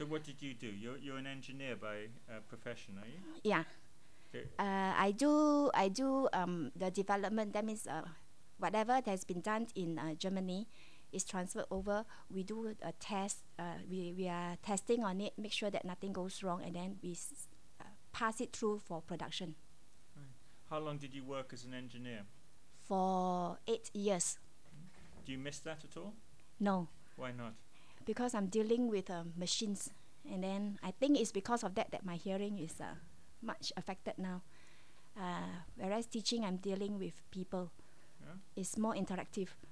So what did you do? You're an engineer by profession, are you? Yeah. Okay. I do the development. That means whatever that has been done in Germany is transferred over. We do a test. We are testing on it, make sure that nothing goes wrong, and then we pass it through for production. Right. How long did you work as an engineer? For 8 years. Do you miss that at all? No, Why not? because I'm dealing with machines, and then I think it's because of that my hearing is much affected now. Whereas teaching, I'm dealing with people. Yeah. It's more interactive.